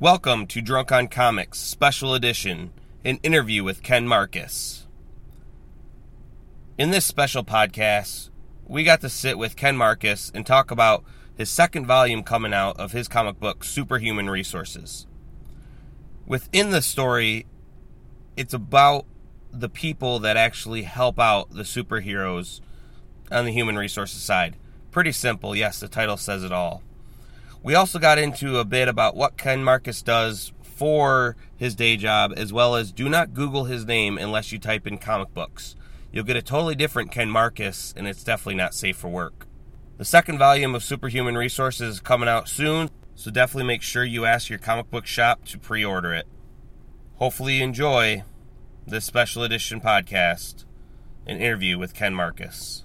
Welcome to Drunk on Comics Special Edition, an interview with Ken Marcus. In this special podcast, we got to sit with Ken Marcus and talk about his second volume coming out of his comic book, Superhuman Resources. Within the story, it's about the people that actually help out the superheroes on the human resources side. Pretty simple, yes, the title says it all. We also got into a bit about what Ken Marcus does for his day job, as well as do not Google his name unless you type in comic books. You'll get a totally different Ken Marcus, and it's definitely not safe for work. The second volume of Superhuman Resources is coming out soon, so definitely make sure you ask your comic book shop to pre-order it. Hopefully you enjoy this special edition podcast, an interview with Ken Marcus.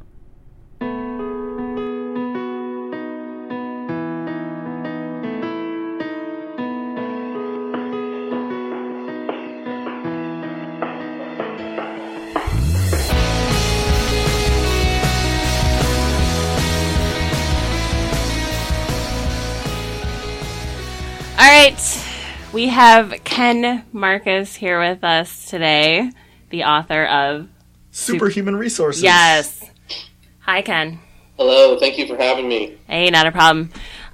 All right, we have Ken Marcus here with us today, the author of Superhuman Resources. Yes. Hi, Ken. Hello, thank you for having me. Hey, not a problem.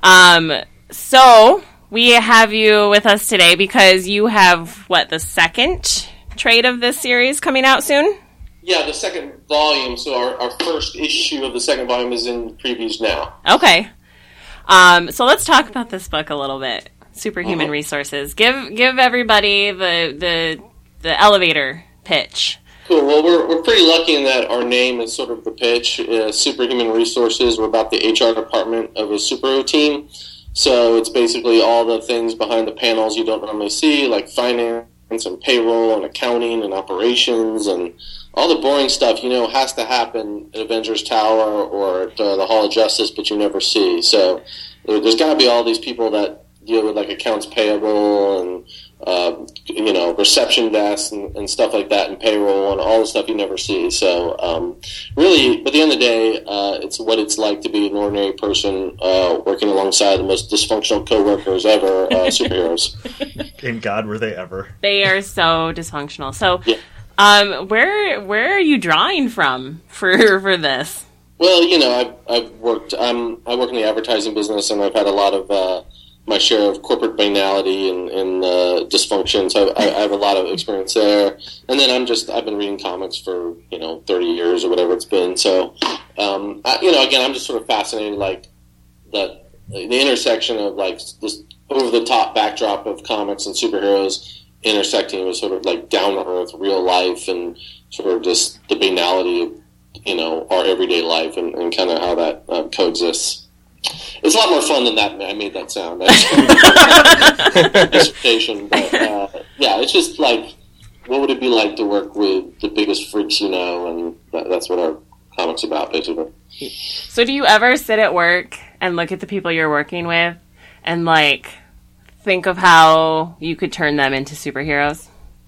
So we have you with us today because you have, the second trade of this series coming out soon? Yeah, the second volume. So our first issue of the second volume is in previews now. Okay. So let's talk about this book a little bit. Superhuman Resources. Give everybody the elevator pitch. Cool. Well, we're pretty lucky in that our name is sort of the pitch. Superhuman Resources. We're about the HR department of a superhero team. So it's basically all the things behind the panels you don't normally see, like finance and payroll and accounting and operations and all the boring stuff, has to happen at Avengers Tower or at the Hall of Justice, but you never see. So there's got to be all these people that deal with accounts payable and reception desks and stuff like that, and payroll and all the stuff you never see. So really, at the end of the day, it's what it's like to be an ordinary person working alongside the most dysfunctional coworkers ever, superheroes. In God, were they ever? They are so dysfunctional. So, yeah. Where are you drawing from for this? Well, I work in the advertising business, and I've had a lot of my share of corporate banality and dysfunction, so I have a lot of experience there. And then I've been reading comics for 30 years or whatever it's been. So again, I'm just sort of fascinated, the intersection of this over the top backdrop of comics and superheroes intersecting with sort of down to earth real life and sort of just the banality of our everyday life and kind of how that coexists. It's a lot more fun than that. I made that sound. Dissertation, but yeah, it's just what would it be like to work with the biggest freaks and that's what our comic's about, basically. So, do you ever sit at work and look at the people you're working with and think of how you could turn them into superheroes?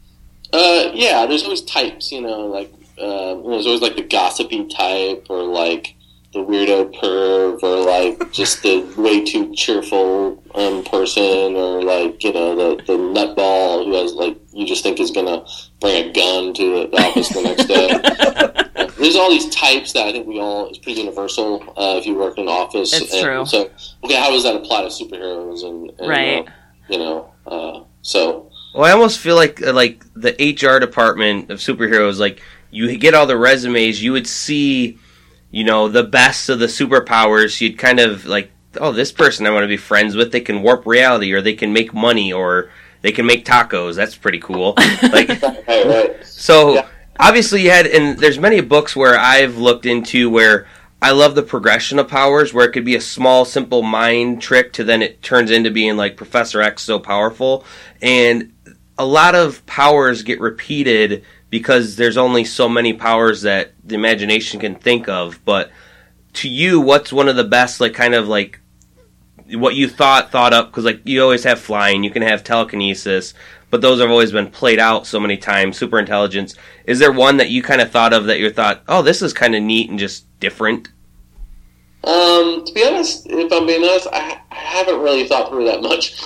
Yeah, there's always types. There's always the gossipy type or the weirdo perv or just the way too cheerful person or the nutball who has you just think is gonna bring a gun to the office the next day. There's all these types that I think it's pretty universal if you work in an office. It's true. So how does that apply to superheroes and right? So. Well, I almost feel like the HR department of superheroes, you get all the resumes, you would see the best of the superpowers. You'd kind of this person I want to be friends with. They can warp reality, or they can make money, or they can make tacos. That's pretty cool. Right. So yeah. Obviously you had, and there's many books where I've looked into where I love the progression of powers, where it could be a small, simple mind trick to then it turns into being Professor X so powerful. And a lot of powers get repeated because there's only so many powers that the imagination can think of. But to you, what's one of the best, what you thought up? Because you always have flying, you can have telekinesis, but those have always been played out so many times. Super intelligence. Is there one that you kind of thought of that you thought, oh, this is kind of neat and just different? To be honest, if I'm being honest, I haven't really thought through that much.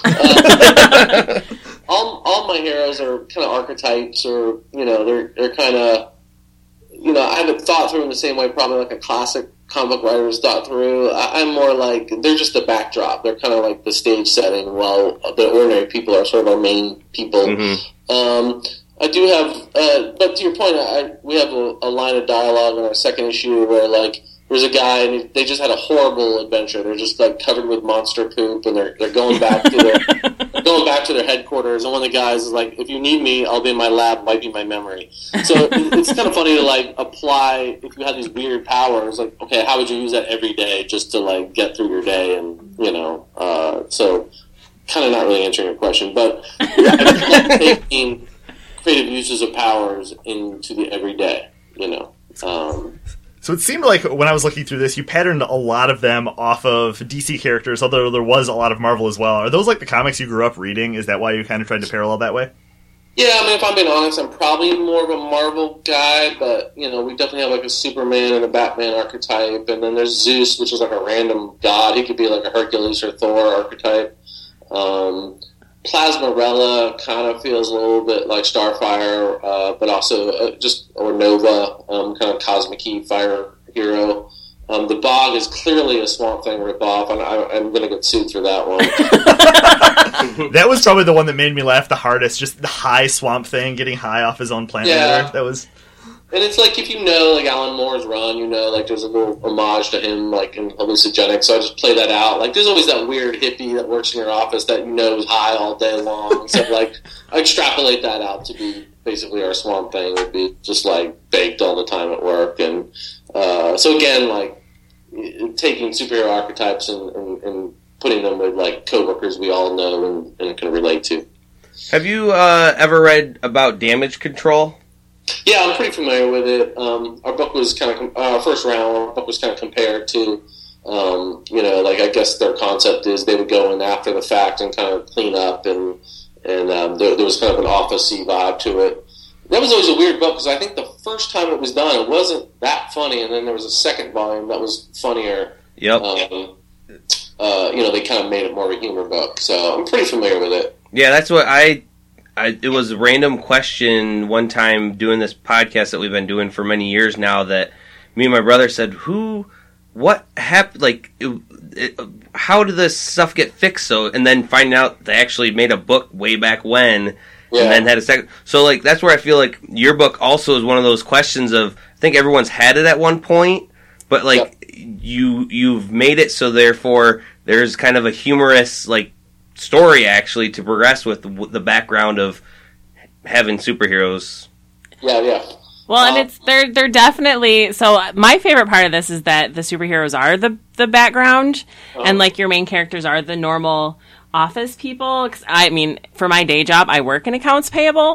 All my heroes are kind of archetypes, or they're kind of I haven't thought through in the same way probably like a classic comic book writer has thought through. I'm more like they're just the backdrop. They're kind of like the stage setting, while the ordinary people are sort of our main people. Mm-hmm. I do have, but to your point, we have a line of dialogue in our second issue where like there's a guy and they just had a horrible adventure. They're just like covered with monster poop, and they're going back to their headquarters. And one of the guys is like, "If you need me, I'll be in my lab wiping my memory." So it's kind of funny to like apply if you have these weird powers. Like, okay, how would you use that every day just to like get through your day? And so kind of not really answering your question, but taking creative uses of powers into the everyday. So it seemed like when I was looking through this, you patterned a lot of them off of DC characters, although there was a lot of Marvel as well. Are those like the comics you grew up reading? Is that why you kind of tried to parallel that way? Yeah, I mean, if I'm being honest, I'm probably more of a Marvel guy, but, we definitely have like a Superman and a Batman archetype, and then there's Zeus, which is like a random god. He could be like a Hercules or Thor archetype. Plasmarella kind of feels a little bit like Starfire, but also or Nova, kind of cosmic-y fire hero. The Bog is clearly a Swamp Thing ripoff, and I'm going to get sued for that one. That was probably the one that made me laugh the hardest, just the high Swamp Thing getting high off his own planet. Yeah. That was... And it's like, if like Alan Moore's run, like there's a little homage to him, like in Hallucinogenic, so I just play that out. Like, there's always that weird hippie that works in your office that is high all day long. So, like, I extrapolate that out to be basically our Swamp Thing would be just, like, baked all the time at work. And so, again, like, taking superhero archetypes and putting them with, like, coworkers we all know and can relate to. Have you ever read about Damage Control? Yeah, I'm pretty familiar with it. Our book was kind of our first round. Our book was kind of compared to, like I guess their concept is they would go in after the fact and kind of clean up, and there was kind of an office-y vibe to it. That was always a weird book because I think the first time it was done, it wasn't that funny, and then there was a second volume that was funnier. Yep. They kind of made it more of a humor book, so I'm pretty familiar with it. Yeah, that's what it was a random question one time doing this podcast that we've been doing for many years now that me and my brother said, what happened, like, how did this stuff get fixed? So, and then finding out they actually made a book way back when, and then had a second. So, like, that's where I feel like your book also is one of those questions of, I think everyone's had it at one point, but, like, you've made it so therefore there's kind of a humorous, like, story actually to progress with the background of having superheroes. Yeah. Well, and they're definitely, so my favorite part of this is that the superheroes are the background, and like your main characters are the normal office people. 'Cause I mean, for my day job, I work in accounts payable.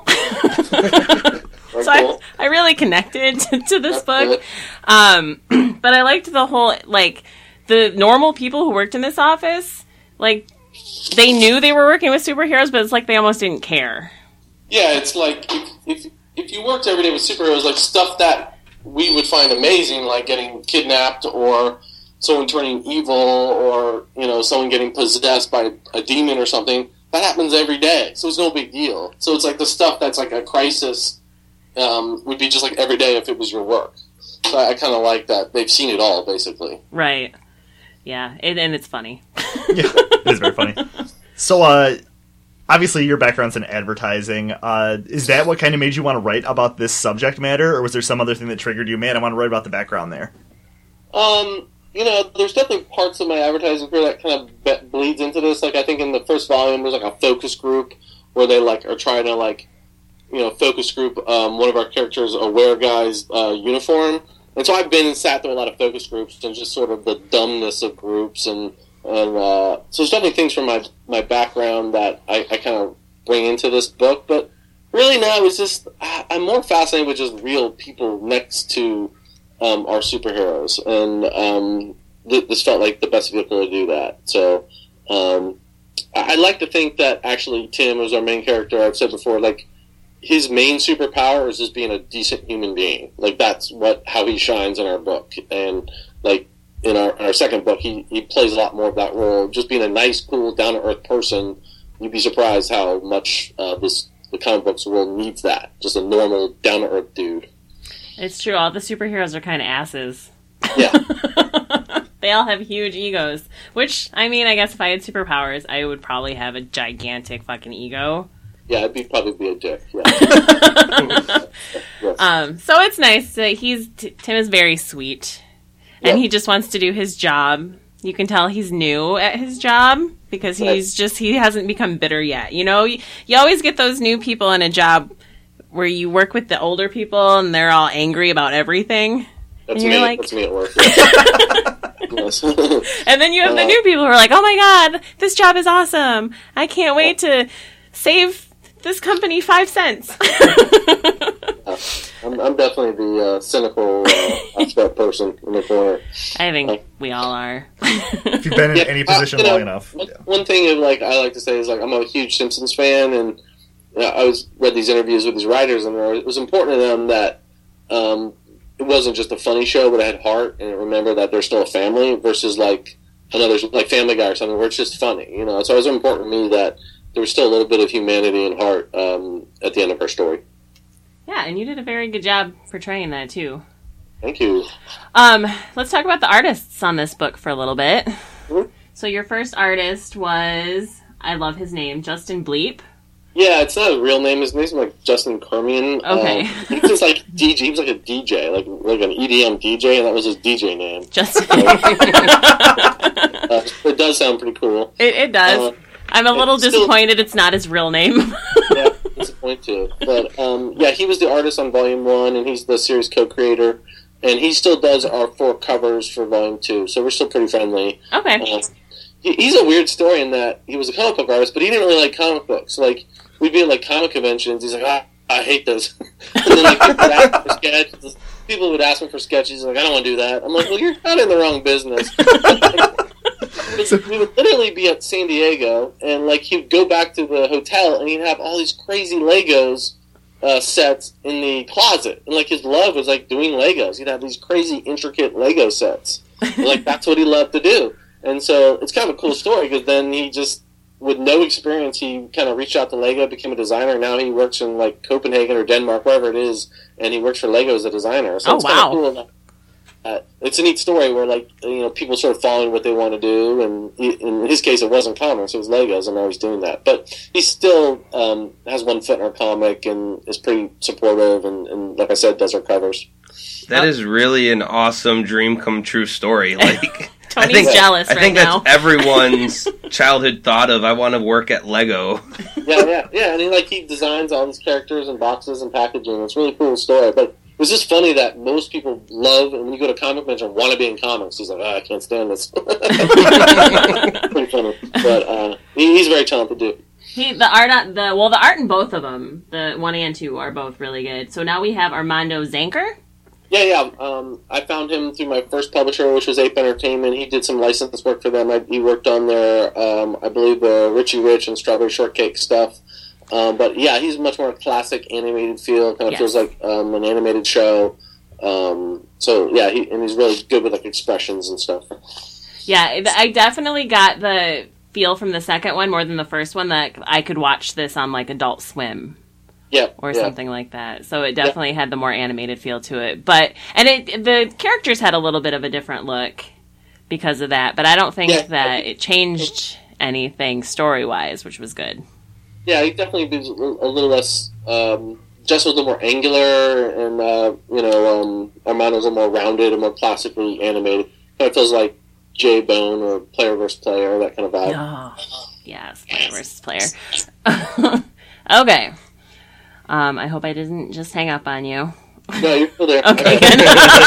So I really connected to this book. But I liked the whole, like, the normal people who worked in this office, like, they knew they were working with superheroes, but it's like they almost didn't care. Yeah, it's like if you worked every day with superheroes, like stuff that we would find amazing, like getting kidnapped or someone turning evil or, someone getting possessed by a demon or something, that happens every day. So it's no big deal. So it's like the stuff that's like a crisis would be just like every day if it was your work. So I kind of like that. They've seen it all, basically. Right. Yeah, and it's funny. Yeah, it is very funny. So, obviously your background's in advertising. Is that what kind of made you want to write about this subject matter, or was there some other thing that triggered you? Man, I want to write about the background there. There's definitely parts of my advertising career that kind of bleeds into this. Like, I think in the first volume, there's like a focus group where they like are trying to like, focus group one of our characters a wear guy's uniform. And so I've been and sat through a lot of focus groups and just sort of the dumbness of groups. And so there's definitely things from my background that I kind of bring into this book. But really now it's just, I'm more fascinated with just real people next to our superheroes. And this felt like the best vehicle to do that. So I like to think that actually Tim, who's our main character, I've said before, like, his main superpower is just being a decent human being. Like, that's how he shines in our book. And, like, in our second book, he plays a lot more of that role. Just being a nice, cool, down-to-earth person, you'd be surprised how much the comic books world needs that. Just a normal, down-to-earth dude. It's true. All the superheroes are kind of asses. Yeah. They all have huge egos. Which, I mean, I guess if I had superpowers, I would probably have a gigantic fucking ego. Yeah, I'd probably be a dick. Yeah. Yes. So it's nice that Tim is very sweet. And he just wants to do his job. You can tell he's new at his job because he hasn't become bitter yet. You know, you always get those new people in a job where you work with the older people and they're all angry about everything. That's and me. you're like, That's me at work. Yes. And then you have the new people who are like, oh my god, this job is awesome. I can't wait to save this company 5 cents. I'm definitely the cynical aspect person in the corner. I think we all are. If you've been in any position long enough. One thing I like to say is I'm a huge Simpsons fan, and I read these interviews with these writers, and it was important to them that it wasn't just a funny show, but it had heart, and remember that they're still a family versus another like Family Guy or something where it's just funny, you know. So it was important to me that there was still a little bit of humanity and heart at the end of her story. Yeah, and you did a very good job portraying that too. Thank you. Let's talk about the artists on this book for a little bit. Mm-hmm. So your first artist was, I love his name, Justin Bleep. Yeah, it's not a real name. His name's Justin Kermian. Okay. He's just DJ. He was like a DJ, like an EDM DJ, and that was his DJ name. Justin. It does sound pretty cool. It does. I'm a little disappointed it's not his real name. Yeah, disappointed too. But he was the artist on Volume 1, and he's the series co-creator. And he still does our 4 covers for Volume 2, so we're still pretty friendly. Okay. He's a weird story in that he was a comic book artist, but he didn't really like comic books. Like, we'd be at comic conventions, he's like, I hate this. And then people would ask him for sketches, he's like, I don't want to do that. I'm like, well, you're not in the wrong business. We would literally be at San Diego, and he'd go back to the hotel, and he'd have all these crazy Legos sets in the closet. And his love was doing Legos. He'd have these crazy, intricate Lego sets. And, that's what he loved to do. And so it's kind of a cool story because then he just, with no experience, he kind of reached out to Lego, became a designer. Now he works in Copenhagen or Denmark, wherever it is, and he works for Lego as a designer. So it's kind of cool. It's a neat story where people sort of following what they want to do, and in his case it wasn't comics, it was Legos, and now he's doing that. But he still has one foot in our comic and is pretty supportive, and like I said, does our covers. That is really an awesome dream come true story. Tony's jealous right now. I think that's everyone's childhood thought of, I want to work at Lego. Yeah, and he designs all these characters and boxes and packaging. It's a really cool story, but it was just funny that most people love, and when you go to comic convention, want to be in comics. He's like, I can't stand this. Pretty funny, but he's a very talented dude. The art in both of them, the 1 and 2, are both really good. So now we have Armando Zanker. Yeah. I found him through my first publisher, which was Ape Entertainment. He did some license work for them. He worked on their, I believe, the Richie Rich and Strawberry Shortcake stuff. But yeah, he's much more classic animated feel. Kind of feels like an animated show. So yeah, he's really good with expressions and stuff. Yeah, I definitely got the feel from the second one more than the first one that I could watch this on Adult Swim. Or something like that. So it definitely had the more animated feel to it. The characters had a little bit of a different look because of that, but I don't think that it changed anything story-wise, which was good. Yeah, he definitely was a little less, just a little more angular, and, Armando's a little more rounded and more classically animated. Kind of feels like J-Bone or Player vs. Player, that kind of vibe. Oh, yes, Player vs. Player. Okay. I hope I didn't just hang up on you. No, you're still there. Okay, good.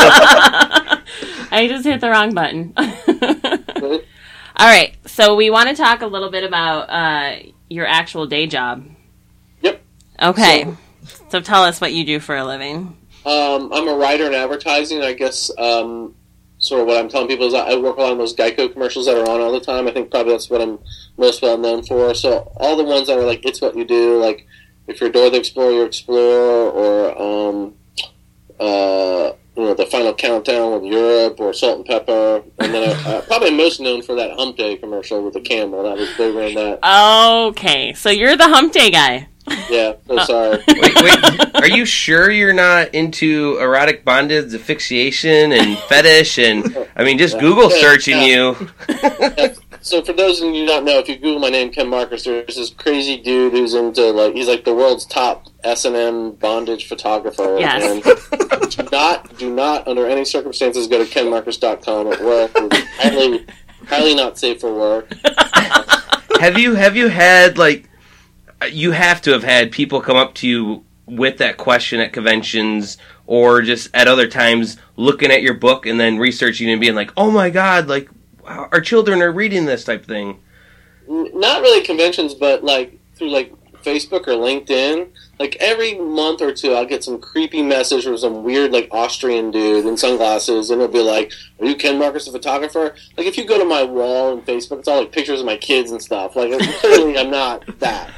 I just hit the wrong button. All right, so we want to talk a little bit about your actual day job. Yep. Okay, so tell us what you do for a living. I'm a writer in advertising. I guess sort of what I'm telling people is I work a lot on those Geico commercials that are on all the time. I think probably that's what I'm most well known for. So all the ones that are It's What You Do, if you're Dora the Explorer, you explore, or the Final Countdown with Europe or Salt and Pepper, and then I probably most known for that Hump Day commercial with the camel. They ran that. Okay, so you're the Hump Day guy. Yeah, so sorry. Wait, are you sure you're not into erotic bondage, asphyxiation, and fetish? And I mean, just Google searching you. So for those of you who don't know, if you Google my name, Ken Marcus, there's this crazy dude who's into he's like the world's top S&M bondage photographer. Yes. And do not under any circumstances go to kenmarcus.com at work. It's highly not safe for work. Have you had you have to have had people come up to you with that question at conventions or just at other times looking at your book and then researching and being like, oh my God, like our children are reading this type of thing? Not really conventions, but through Facebook or LinkedIn. Every month or two, I'll get some creepy message from some weird Austrian dude in sunglasses, and it'll be like, "Are you Ken Marcus, the photographer?" If you go to my wall on Facebook, it's all pictures of my kids and stuff. Clearly, I'm not that.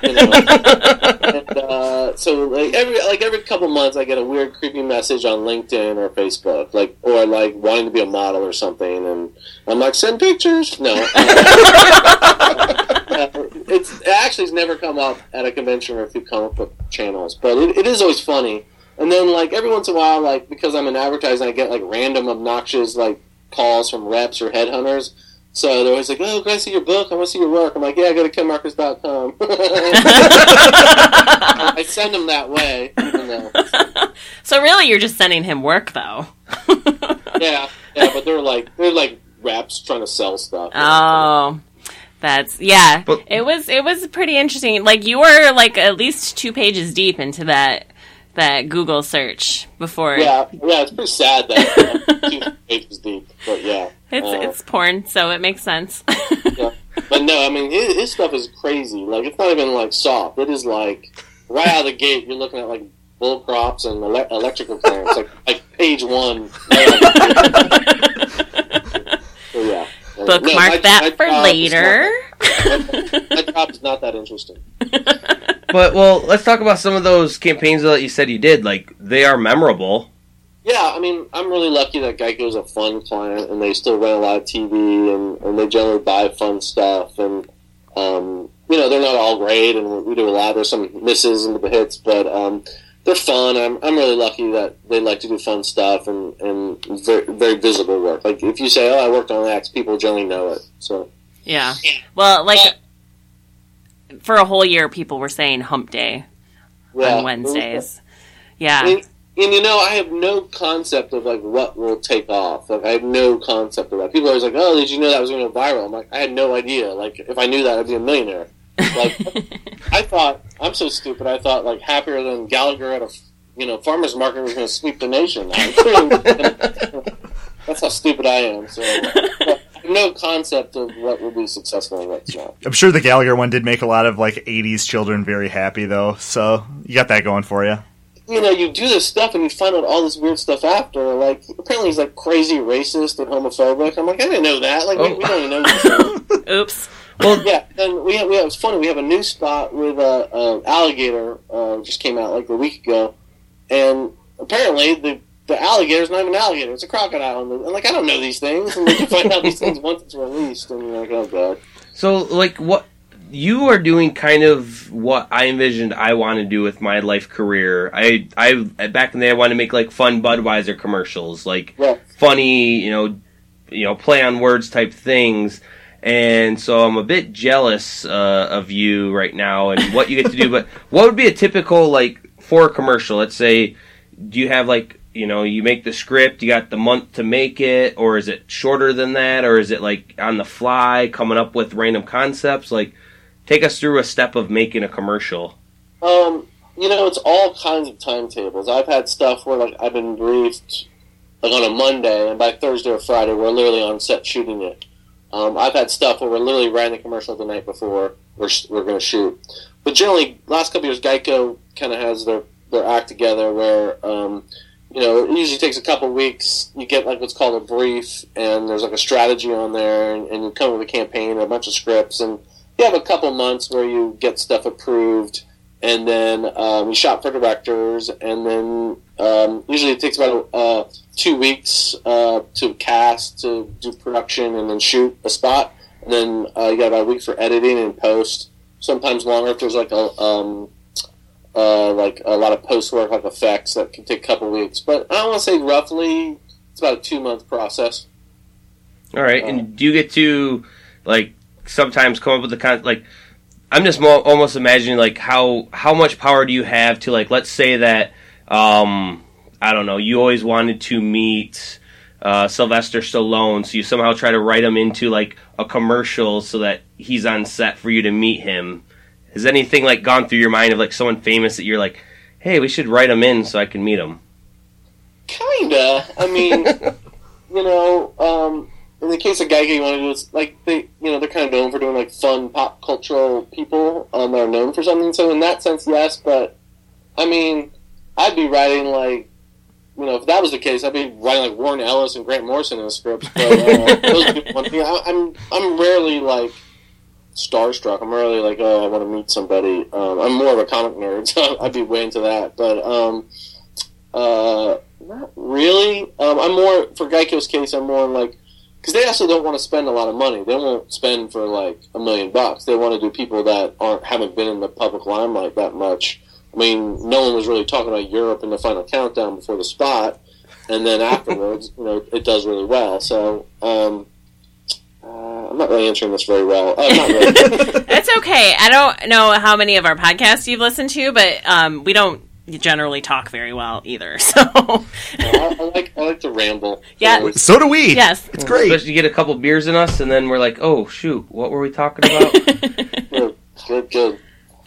And, so every couple months, I get a weird creepy message on LinkedIn or Facebook, or wanting to be a model or something, and I'm like, "Send pictures." No. It actually has never come up at a convention or a few comic book channels, but it is always funny. And then, every once in a while, because I'm in advertising, I get, random obnoxious, calls from reps or headhunters. So they're always like, oh, can I see your book? I want to see your work. I'm like, yeah, go to kenmarcus.com. I send them that way. So really, you're just sending him work, though. yeah, but they're reps trying to sell stuff. Oh. But it was pretty interesting. You were at least 2 pages deep into that Google search before. Yeah, it's pretty sad that 2 pages deep, but yeah. It's porn, so it makes sense. Yeah. But no, I mean, his stuff is crazy. It's not even soft. It is right out of the gate, you're looking at bull props and electrical clearance, page 1. So yeah. Bookmark that for later. My job is not that interesting. But, let's talk about some of those campaigns that you said you did. They are memorable. Yeah, I mean, I'm really lucky that Geico's a fun client, and they still run a lot of TV, and they generally buy fun stuff, and, they're not all great, and we do a lot. There's some misses and the hits, but they're fun. I'm really lucky that they like to do fun stuff and very, very visible work. If you say, oh, I worked on X, people generally know it. So yeah. Well, for a whole year, people were saying Hump Day on Wednesdays. Yeah. And I have no concept of what will take off. I have no concept of that. People are always like, oh, did you know that was going to go viral? I'm like, I had no idea. If I knew that, I'd be a millionaire. I thought, I'm so stupid, I thought Happier Than Gallagher at a farmer's market was going to sweep the nation. That's how stupid I am. So I have no concept of what will be successful in that show. I'm sure the Gallagher one did make a lot of 80s children very happy though, so you got that going for you. You do this stuff and you find out all this weird stuff after. Apparently he's crazy racist and homophobic. I'm like, I didn't know that. We don't even know this. Oops. Well, yeah, and we have it's funny. We have a new spot with alligator just came out a week ago, and apparently the alligator's not even an alligator; it's a crocodile. And I don't know these things, and you find out these things once it's released, and you're like, oh god. So, what you are doing, kind of what I envisioned I want to do with my life career. I back in the day, I wanted to make fun Budweiser commercials, funny, play on words type things. And so I'm a bit jealous of you right now and what you get to do. But what would be a typical, for a commercial? Let's say, do you have, you make the script, you got the month to make it, or is it shorter than that, or is it, on the fly, coming up with random concepts? Take us through a step of making a commercial. It's all kinds of timetables. I've had stuff where, I've been briefed, on a Monday, and by Thursday or Friday, we're literally on set shooting it. I've had stuff where we're literally writing the commercial the night before we're going to shoot. But generally, last couple of years, Geico kind of has their act together where, it usually takes a couple weeks. You get what's called a brief, and there's a strategy on there, and you come up with a campaign, a bunch of scripts, and you have a couple months where you get stuff approved, and then we shot for directors, and then usually it takes about 2 weeks to cast, to do production, and then shoot a spot, and then you got about a week for editing and post. Sometimes longer if there's like a lot of post work, like effects, that can take a couple weeks. But I don't want to say roughly. It's about a 2-month process. All right, and do you get to like sometimes come up with the like? I'm just almost imagining like how much power do you have to like, let's say that I don't know, you always wanted to meet Sylvester Stallone, so you somehow try to write him into like a commercial so that he's on set for you to meet him. Has anything like gone through your mind of like someone famous that you're like, hey, we should write him in so I can meet him? Kinda. I mean, in the case of Geico, you want to do it's like they're kind of known for doing like fun pop cultural people that are known for something. So in that sense, yes. But I mean, I'd be writing like, if that was the case, I'd be writing like Warren Ellis and Grant Morrison in the scripts. But those would be one thing. I'm rarely like starstruck. I'm rarely like, oh, I want to meet somebody. I'm more of a comic nerd, so I'd be way into that. But not really. I'm more, for Geico's case, I'm more like, because they also don't want to spend a lot of money. They won't spend for like $1 million. They want to do people that haven't been in the public limelight that much. I mean, no one was really talking about Europe in the Final Countdown before the spot, and then afterwards, it does really well. So I'm not really answering this very well. Not really. That's okay. I don't know how many of our podcasts you've listened to, but we don't generally talk very well either. So I like to ramble. Yeah, so do we. Yes, it's great. Especially you get a couple beers in us, and then we're like, oh shoot, what were we talking about? Good.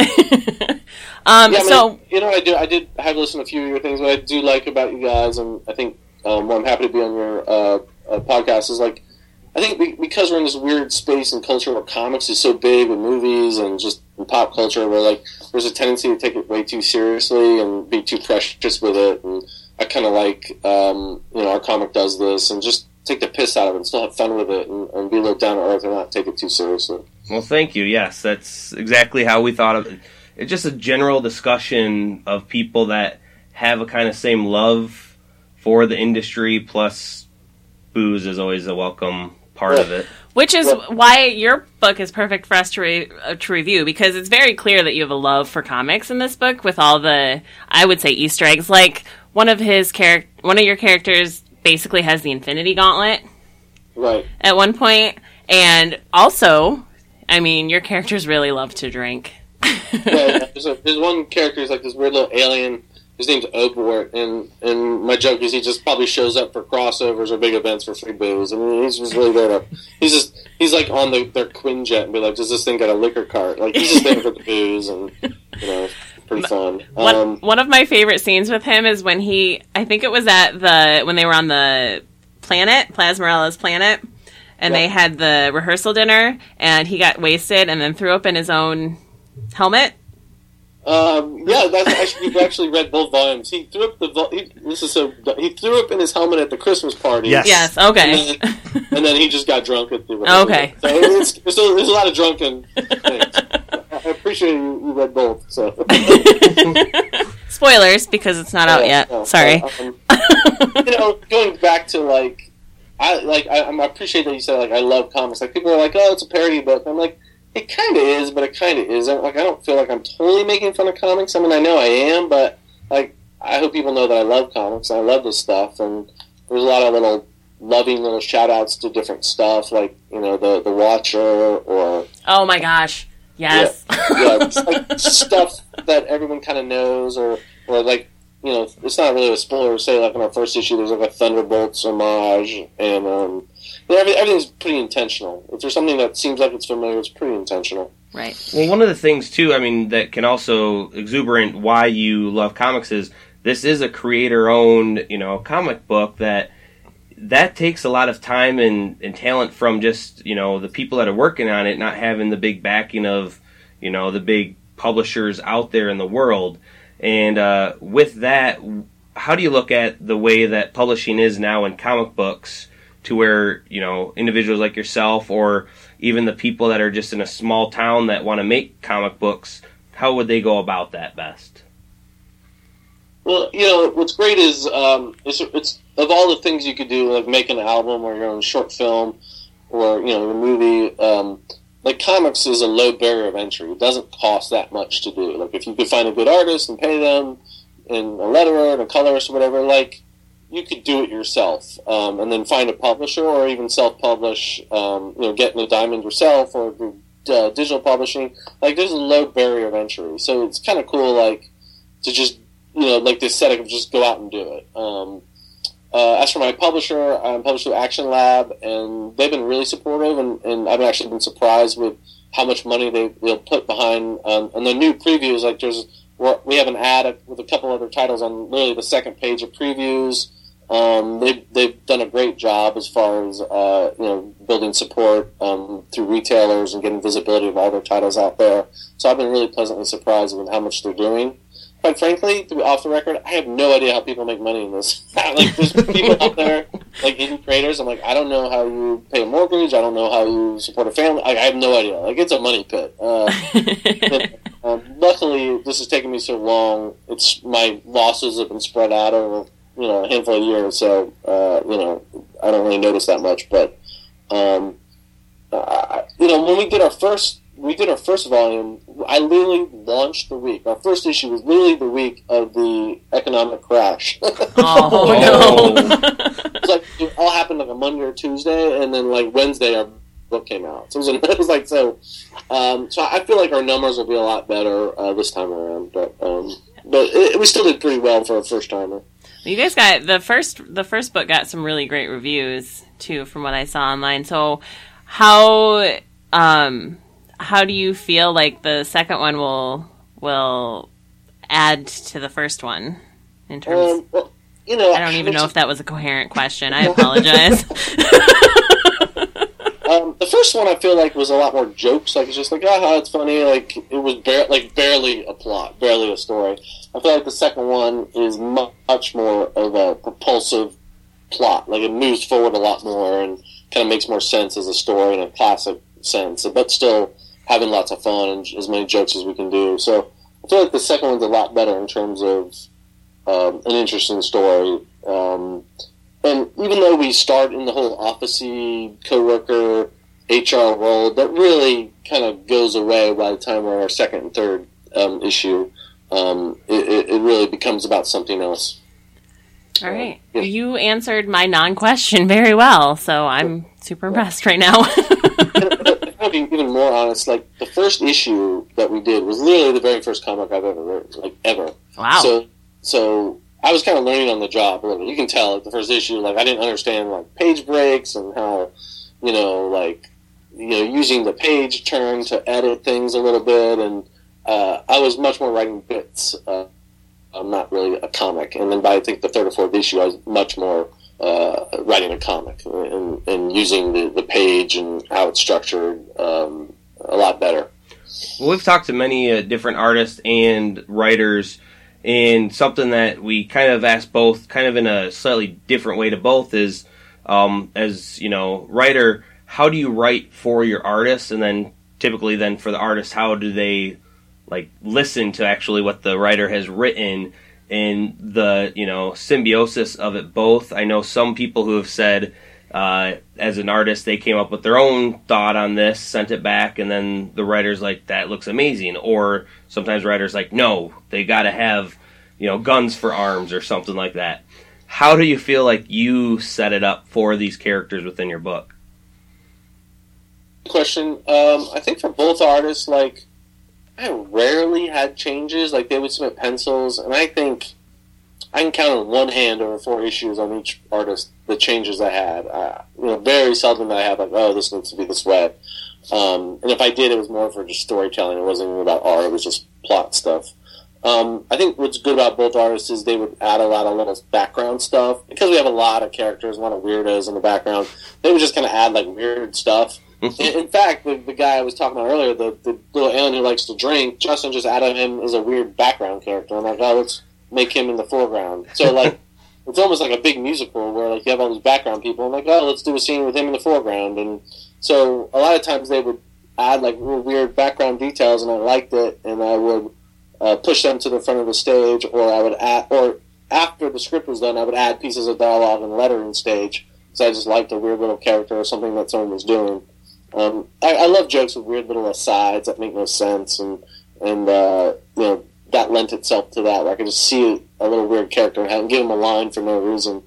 So I have listened to a few of your things. What I do like about you guys, and I think what I'm happy to be on your podcast is like, I think because we're in this weird space and culture where comics is so big with movies and just in pop culture, where like there's a tendency to take it way too seriously and be too precious with it. And I kind of like, our comic does this and just take the piss out of it and still have fun with it and be a little down to earth and not take it too seriously. Well, thank you. Yes, that's exactly how we thought of it. It's just a general discussion of people that have a kind of same love for the industry, plus booze is always a welcome part of it. Which is why your book is perfect for us to review, because it's very clear that you have a love for comics in this book with all the, I would say, Easter eggs. Like, one of your characters basically has the Infinity Gauntlet. Right. At one point. And also, I mean, your characters really love to drink. Yeah, there's one character who's like this weird little alien. His name's Obort, and my joke is he just probably shows up for crossovers or big events for free booze. I mean, he's just really there to. He's like on their Quinjet and be like, does this thing got a liquor cart? Like, he's just there for the booze, and pretty fun. One of my favorite scenes with him is when I think it was when they were on the planet, Plasmarella's planet, and they had the rehearsal dinner, and he got wasted and then threw up in his own helmet. We've actually read both volumes. He threw up he threw up in his helmet at the Christmas party. Yes. Okay. And then he just got drunk at the okay. So there's a lot of drunken things. I appreciate you read both. So spoilers because it's not out yet. Sorry. Going back to like, I appreciate that you said like I love comics. Like, people are like, oh, it's a parody book. I'm like, it kind of is, but it kind of isn't. Like, I don't feel like I'm totally making fun of comics. I mean, I know I am, but like, I hope people know that I love comics and I love this stuff. And there's a lot of loving little shout outs to different stuff, like, the Watcher or. Oh my gosh. Yes. Yeah, like stuff that everyone kind of knows, or like, it's not really a spoiler to say, like, in our first issue, there's like a Thunderbolts homage, and everything's pretty intentional. If there's something that seems like it's familiar, it's pretty intentional. Right. Well, one of the things, too, I mean, that can also exuberate why you love comics is this is a creator-owned, comic book that takes a lot of time and talent from just, the people that are working on it, not having the big backing of, the big publishers out there in the world. And with that, how do you look at the way that publishing is now in comic books, to where, individuals like yourself or even the people that are just in a small town that want to make comic books, how would they go about that best? Well, what's great is it's of all the things you could do, like make an album or your own short film or, a movie, like comics is a low barrier of entry. It doesn't cost that much to do. Like if you could find a good artist and pay them and a letterer and a colorist or whatever, like you could do it yourself, and then find a publisher or even self-publish, getting a diamond yourself or do digital publishing. Like there's a low barrier of entry. So it's kind of cool, like to just, like the aesthetic of just go out and do it. As for my publisher, I'm published with Action Lab, and they've been really supportive, and I've actually been surprised with how much money they'll put behind. And the new previews, like we have an ad with a couple other titles on literally the second page of previews. They've done a great job as far as building support through retailers and getting visibility of all their titles out there. So I've been really pleasantly surprised with how much they're doing. Quite frankly, to be off the record, I have no idea how people make money in this. Like, there's people out there, like hidden creators. I'm like, I don't know how you pay a mortgage. I don't know how you support a family. I have no idea. Like, it's a money pit. Luckily, this has taken me so long. My losses have been spread out over a handful of years, so I don't really notice that much. But when we did our first volume, I literally launched the week. Our first issue was literally the week of the economic crash. Oh no! It's like it all happened like a Monday or Tuesday, and then like Wednesday our book came out. So it was like so. So I feel like our numbers will be a lot better this time around. But we still did pretty well for a first timer. You guys got the first book got some really great reviews too, from what I saw online. So how do you feel like the second one will add to the first one in terms? Well, I don't even know if that was a coherent question. I apologize. The first one I feel like was a lot more jokes. Like it's just like, it's funny. Like it was barely a plot, barely a story. I feel like the second one is much more of a propulsive plot. Like it moves forward a lot more and kind of makes more sense as a story in a classic sense, but still having lots of fun and as many jokes as we can do. So I feel like the second one's a lot better in terms of an interesting story. And even though we start in the whole office-y, co-worker, HR role, that really kind of goes away by the time we're in our second and third issue. It really becomes about something else. All right. Yeah. You answered my non-question very well, so I'm super impressed right now. I'll be even more honest, like, the first issue that we did was literally the very first comic I've ever written, like, ever. Wow. So I was kind of learning on the job, really. You can tell, like, the first issue, like, I didn't understand, like, page breaks and how, using the page turn to edit things a little bit, and I was much more writing bits. I'm not really a comic. And then by, I think, the third or fourth issue, I was much more writing a comic and using the page and how it's structured a lot better. Well, we've talked to many different artists and writers, and something that we kind of asked both, kind of in a slightly different way to both, is as writer, how do you write for your artists, and then typically then for the artist, how do they listen to actually what the writer has written, and the symbiosis of it both. I know some people who have said as an artist they came up with their own thought on this, sent it back, and then the writer's like, that looks amazing. Or sometimes writers like, no, they got to have guns for arms or something like that. How do you feel like you set it up for these characters within your book? Question. I think for both artists, I rarely had changes. Like, they would submit pencils, and I think I can count on one hand over 4 issues on each artist the changes I had. Very seldom that I have this needs to be this way. And if I did, it was more for just storytelling. It wasn't even about art. It was just plot stuff. I think what's good about both artists is they would add a lot of little background stuff. Because we have a lot of characters, a lot of weirdos in the background, they would just kind of add weird stuff. In fact, the guy I was talking about earlier, the little alien who likes to drink, Justin just added him as a weird background character. I'm like, let's make him in the foreground. So, it's almost like a big musical where, you have all these background people. I'm like, let's do a scene with him in the foreground. And so, a lot of times they would add like real weird background details, and I liked it, and I would push them to the front of the stage, or I would add, or after the script was done, I would add pieces of dialogue and lettering stage, because I just liked a weird little character or something that someone was doing. I love jokes with weird little asides that make no sense, and that lent itself to that, where I could just see a little weird character and give him a line for no reason.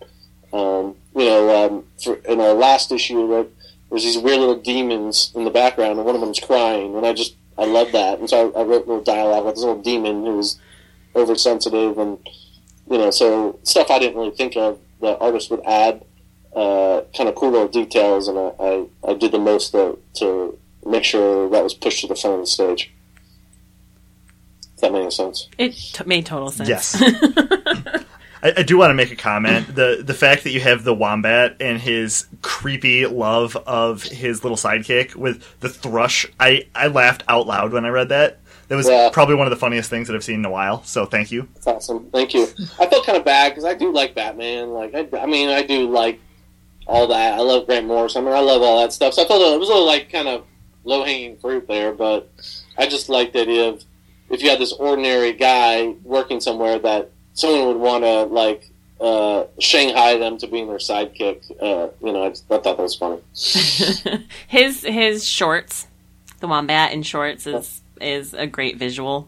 In our last issue, there's these weird little demons in the background, and one of them's crying, and I love that, and so I wrote little dialogue with this little demon who was oversensitive, and so stuff I didn't really think of. The artist would add kind of cool little details, and I did the most to make sure that was pushed to the front of the stage. If that made any sense. It made total sense. Yes. I do want to make a comment. The fact that you have the wombat and his creepy love of his little sidekick with the thrush, I laughed out loud when I read that. That was probably one of the funniest things that I've seen in a while, so thank you. That's awesome. Thank you. I felt kind of bad, because I do like Batman. Like I do like all that. I love Grant Morrison. I love all that stuff. So I thought it was a little, like, kind of low-hanging fruit there, but I just like the idea of if you had this ordinary guy working somewhere that someone would want to, like, Shanghai them to being their sidekick. I thought that was funny. His shorts, the wombat in shorts, is a great visual.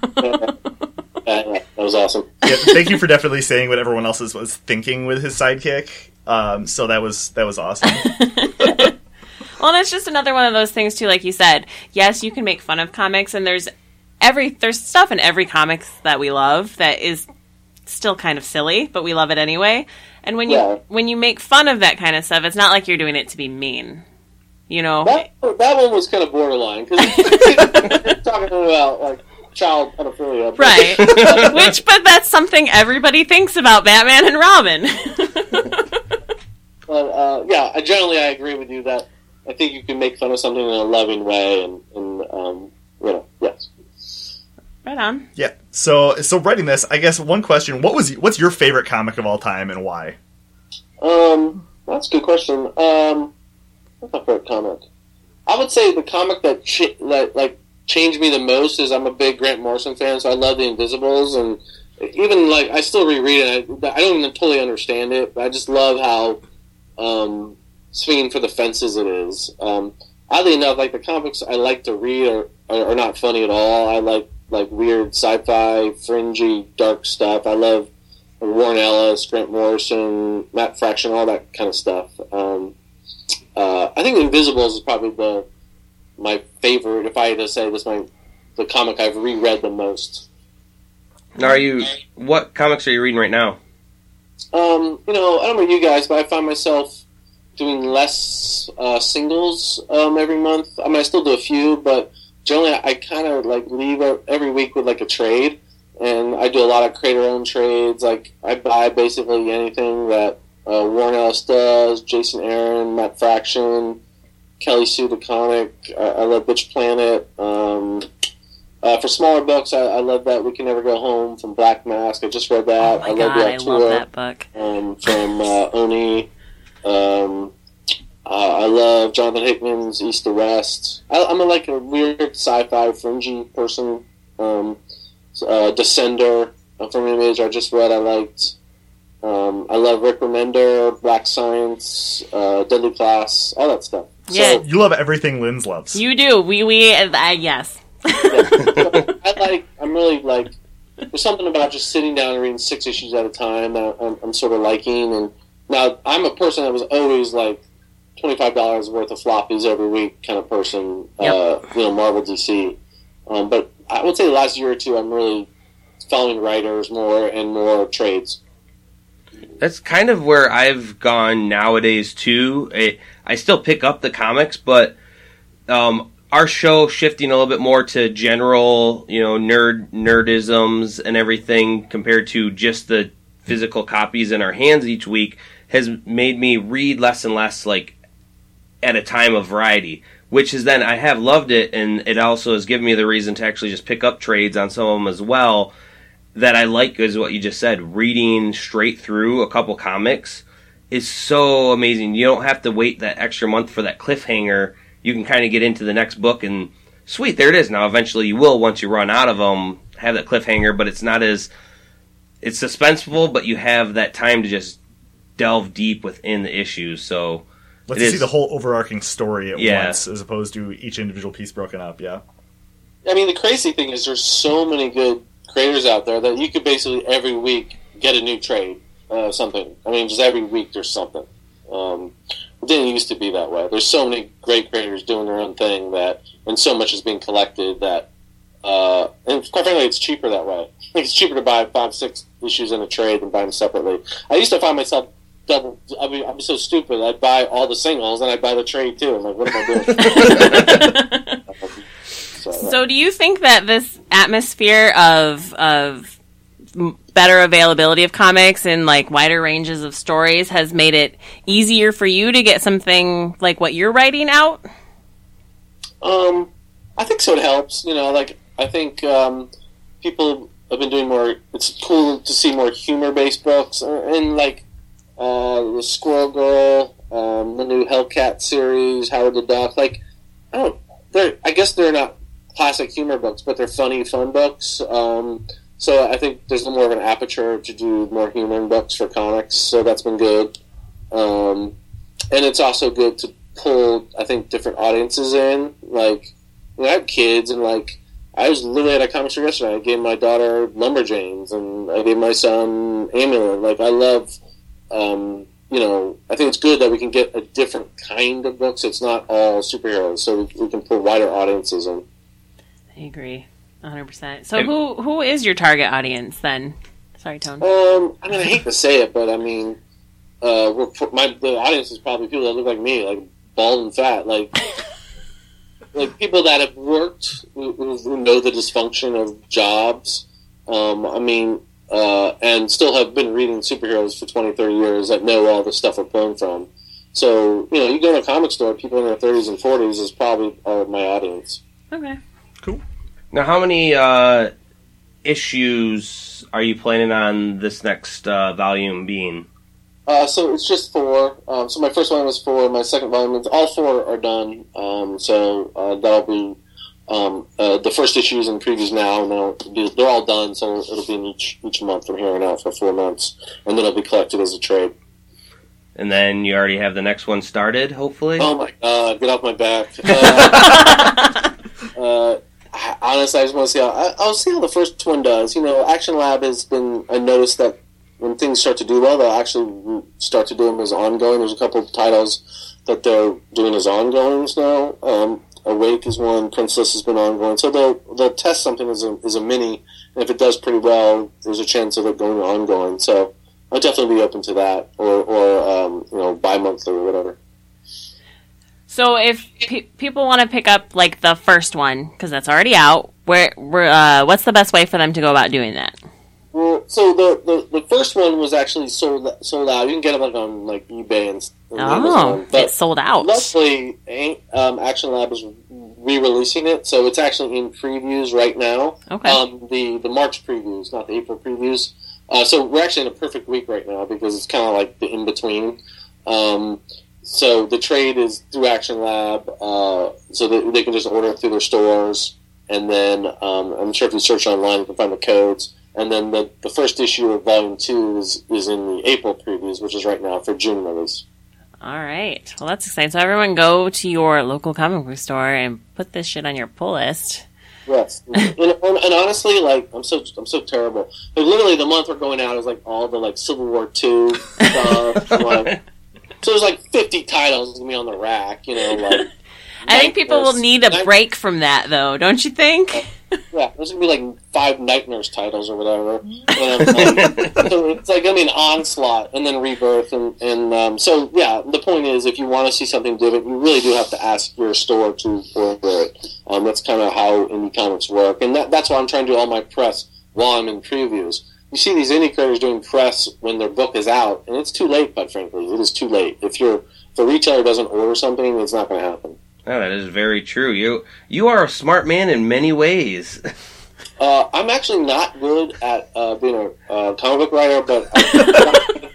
That was awesome. Yeah, thank you for definitely saying what everyone else was thinking with his sidekick. So that was awesome. Well, and it's just another one of those things too, like you said. Yes, you can make fun of comics, and there's stuff in every comics that we love that is still kind of silly, but we love it anyway. And when you make fun of that kind of stuff, it's not like you're doing it to be mean. That one was kind of borderline, because talking about like child pedophilia, right? But that's something everybody thinks about Batman and Robin. But I agree with you that I think you can make fun of something in a loving way, and yes. Right on. Yeah. So writing this, I guess one question: what's your favorite comic of all time, and why? That's a good question. What's my favorite comic? I would say the comic that changed me the most is I'm a big Grant Morrison fan, so I love The Invisibles, and even like I still reread it. I don't even totally understand it, but I just love how swinging for the fences it is. Oddly enough, like the comics I like to read are not funny at all. I like weird sci-fi, fringy, dark stuff. I love Warren Ellis, Grant Morrison, Matt Fraction, all that kind of stuff. I think The Invisibles is probably my favorite. If I had to say this, the comic I've reread the most. Now, what comics are you reading right now? I don't know you guys, but I find myself doing less singles every month. I mean, I still do a few, but generally I kind of like leave every week with like a trade, and I do a lot of creator-owned trades. Like I buy basically anything that Warren Ellis does, Jason Aaron, Matt Fraction, Kelly Sue DeConnick. I love Bitch Planet. For smaller books, I love that We Can Never Go Home from Black Mask. I just read that. Oh my God, I love that book. From Oni. I love Jonathan Hickman's East to West. I'm a weird sci-fi fringy person. Descender from Image I just read. I liked. I love Rick Remender, Black Science, Deadly Class, all that stuff. Yeah. So, you love everything Linz loves. You do. Yes. I'm really there's something about just sitting down and reading 6 issues at a time that I'm sort of liking. And now I'm a person that was always $25 worth of floppies every week kind of person. Yep. Marvel, DC. But I would say the last year or two I'm really following writers more and more trades. That's kind of where I've gone nowadays too. I still pick up the comics, but our show shifting a little bit more to general, nerdisms and everything compared to just the physical copies in our hands each week has made me read less and less at a time of variety, which is then I have loved it, and it also has given me the reason to actually just pick up trades on some of them as well. That I like is what you just said. Reading straight through a couple comics is so amazing. You don't have to wait that extra month for that cliffhanger. you can kind of get into the next book and sweet, there it is. Now eventually you will, once you run out of them, have that cliffhanger, but it's not as, it's suspenseful, but you have that time to just delve deep within the issues. So let's see the whole overarching story at once, as opposed to each individual piece broken up. Yeah. I mean, the crazy thing is there's so many good creators out there that you could basically every week get a new trade, something. I mean, just every week there's something. It didn't used to be that way. There's so many great creators doing their own thing and so much is being collected that, and quite frankly, it's cheaper that way. It's cheaper to buy 5-6 issues in a trade than buy them separately. I used to find myself I'm so stupid. I'd buy all the singles and I'd buy the trade too. I'm like, what am I doing? So do you think that this atmosphere of better availability of comics and like wider ranges of stories has made it easier for you to get something like what you're writing out? I think so. It helps. I think people have been doing more. It's cool to see more humor-based books, and like the Squirrel Girl, the new Hellcat series, Howard the Duck. Like, I guess they're not classic humor books, but they're funny, fun books. So I think there's more of an aperture to do more humor books for comics. So that's been good, and it's also good to pull, I think, different audiences in. Like, I have kids, and like, I was literally at a comic store yesterday. I gave my daughter Lumberjanes, and I gave my son Amulet. Like, I love, I think it's good that we can get a different kind of books. It's not all superheroes, so we can pull wider audiences in. I agree, 100%. So who is your target audience then? Sorry, Tone. I mean, I hate to say it, but I mean, the audience is probably people that look like me, like bald and fat, like people that have worked, who know the dysfunction of jobs. And still have been reading superheroes for 20, 30 years that know all the stuff we're pulling from. So, you go to a comic store, people in their 30s and 40s is probably my audience. Okay. Cool. Now, how many issues are you planning on this next volume being? So it's just 4. So my first one was 4. My second volume, all 4 are done. So that'll be the first issues and previews now. They're all done, so it'll be in each month from here on out for 4 months. And then it'll be collected as a trade. And then you already have the next one started, hopefully? Oh my God, get off my back. Honestly, I just want to see I'll see how the first one does. Action Lab has been, I noticed that when things start to do well, they'll actually start to do them as ongoing. There's a couple of titles that they're doing as ongoings now. Awake is one, Princess has been ongoing. So they'll test something as a mini, and if it does pretty well, there's a chance of it going ongoing. So I'll definitely be open to that, or bi-monthly or whatever. So if people want to pick up like the first one, because that's already out, what's the best way for them to go about doing that? Well, so the first one was actually sold out. You can get them on eBay and Amazon. But it's sold out. Luckily, Action Lab is re-releasing it, so it's actually in previews right now. Okay. The March previews, not the April previews. So we're actually in a perfect week right now because it's kind of like the in-between. So the trade is through Action Lab, so that they can just order it through their stores, and then I'm sure if you search online you can find the codes. And then the first issue of Volume 2 is in the April previews, which is right now for June release. All right. Well, that's exciting. So everyone go to your local comic book store and put this shit on your pull list. Yes. and honestly, I'm so terrible. Literally, the month we're going out is all the Civil War II stuff. So there's 50 titles going to be on the rack, I think people will need a break from that, though, don't you think? Yeah, there's going to be 5 Night Nurse titles or whatever. So it's going to be an onslaught and then Rebirth. And so, yeah, the point is, if you want to see something different, you really do have to ask your store to order it. That's kind of how indie comics work. And that's why I'm trying to do all my press while I'm in previews. You see these indie creators doing press when their book is out, and it's too late, quite frankly. It is too late. If a retailer doesn't order something, it's not going to happen. Oh, that is very true. You are a smart man in many ways. I'm actually not good at being a comic book writer, but I've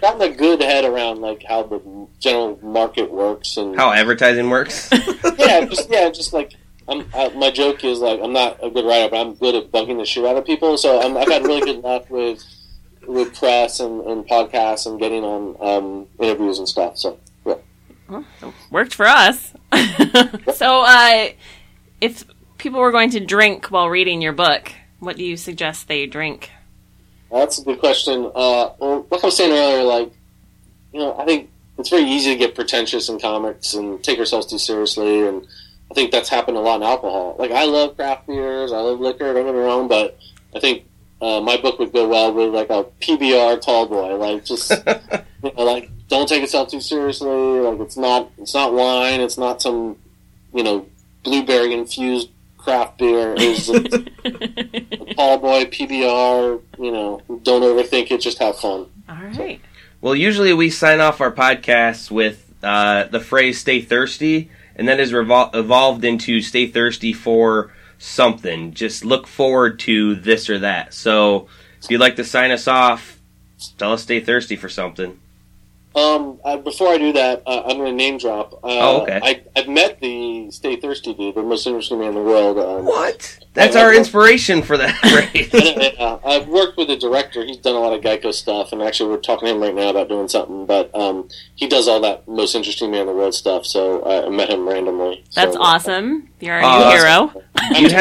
gotten a good head around like how the general market works and How advertising works. just like my joke is like I'm not a good writer, but I'm good at bugging the shit out of people. So I've had really good luck with press and podcasts and getting on interviews and stuff. So yeah, well, worked for us. So if people were going to drink while reading your book, what do you suggest they drink? That's a good question. Well, like I was saying earlier, like, you know, I think it's very easy to get pretentious in comics and take ourselves too seriously, and I think that's happened a lot in alcohol. Like, I love craft beers, I love liquor, don't get me wrong, but I think my book would go well with, like, a PBR tall boy. Like, just, you know, like, don't take yourself too seriously. Like, it's not wine, it's not some, you know, blueberry-infused craft beer. It's a tall boy, PBR, you know, don't overthink it, just have fun. All right. Well, usually we sign off our podcasts with the phrase "stay thirsty," and that has evolved into "stay thirsty for something." Just look forward to this or that. So, if you'd like to sign us off, tell us "stay thirsty for something." Before I do that, I'm going to name drop. Okay. I've met the Stay Thirsty dude, the most interesting man in the world. What? That's our inspiration for that phrase. I've worked with the director. He's done a lot of Geico stuff, and actually we're talking to him right now about doing something. But he does all that most interesting man in the world stuff. So I met him randomly. That's so, awesome. You're a new hero. Do you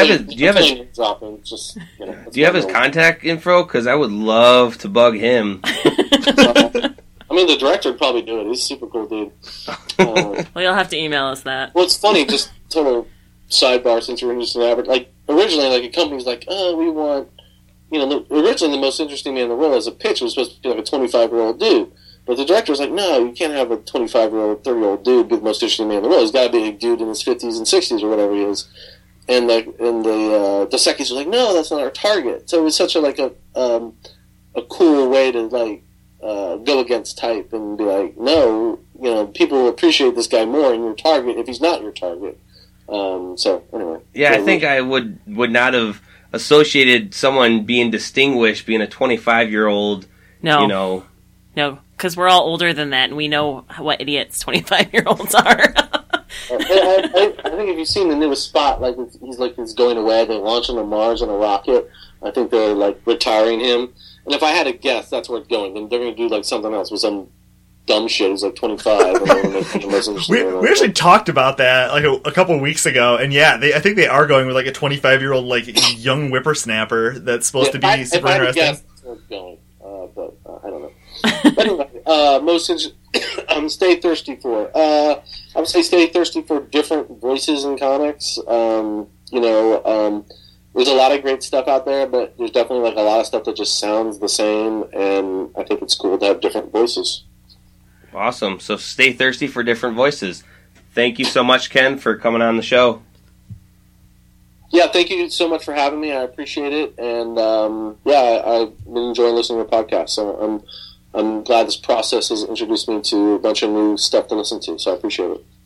have his contact info? Because I would love to bug him. I mean, the director would probably do it. He's a super cool dude. Well, you'll have to email us that. Well, it's funny, just total sidebar since you're interested in advertising. Like, originally, like, a company's like, oh, we want, you know, originally the most interesting man in the world as a pitch was supposed to be like a 25-year-old dude. But the director was like, no, you can't have a 25-year-old, 30-year-old dude be the most interesting man in the world. He's got to be a dude in his 50s and 60s or whatever he is. And the Secchi's were like, no, that's not our target. So it was such a cool way to, like, go against type and be like, no, you know, people will appreciate this guy more in your target if he's not your target. So anyway, yeah, I think I would not have associated someone being distinguished being a 25-year-old. No, you know, no, because we're all older than that, and we know what idiots 25-year-olds are. I think if you've seen the newest Spot, like he's going away, they're launching to Mars on a rocket. I think they're like retiring him. And if I had to guess, that's where it's going. Then they're going to do like something else with some dumb shit. He's like 25. We actually talked about that like a couple of weeks ago, and yeah, I think they are going with like a 25-year-old like young whippersnapper that's supposed to be super interesting. Guess, that's where it's going, but I don't know. But anyway, stay thirsty for. I would say stay thirsty for different voices in comics. There's a lot of great stuff out there, but there's definitely like a lot of stuff that just sounds the same, and I think it's cool to have different voices. Awesome. So stay thirsty for different voices. Thank you so much, Ken, for coming on the show. Yeah, thank you so much for having me. I appreciate it, and I've been enjoying listening to the podcast. So I'm glad this process has introduced me to a bunch of new stuff to listen to. So I appreciate it.